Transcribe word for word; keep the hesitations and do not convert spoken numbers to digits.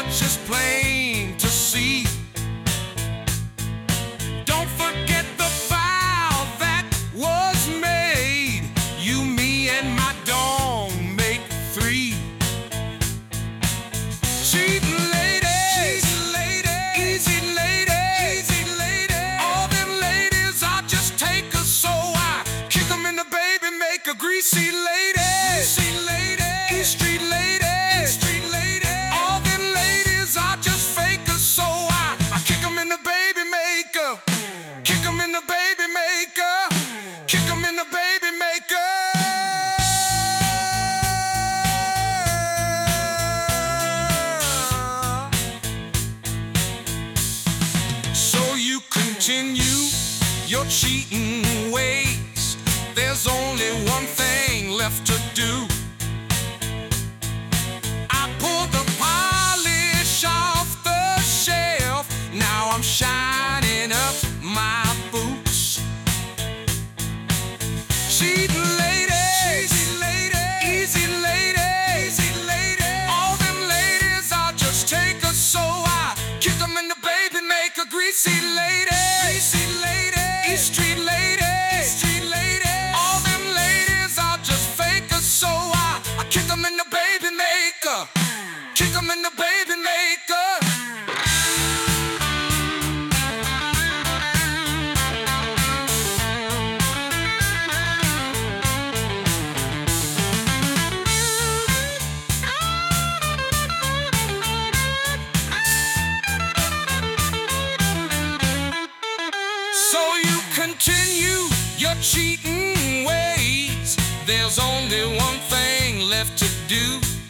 are just plain to see. Don't forget the vow that was made. You, me, and my dog make three. Cheating ladies, easy ladies, all them ladies are just takers, so I kick 'em in the baby, make a greasy lady. East Street ladies, all them ladies are just fakers, so I, I kick 'em in the baby maker, kick 'em in the baby maker, kick 'em in the baby maker. So you continue your cheating ways. There's only one thing left to do. I pulled the polish off the shelf. Now I'm shining up my boots. Cheating ladies, easy ladies, all them ladies are just takers, so I kick 'em in the baby, make a greasy lady. East Street ladies, all them ladies are just fakers, so I, I kick 'em in the baby maker, kick 'em in the baby maker. So you continue your cheating ways. There's only one thing left to do.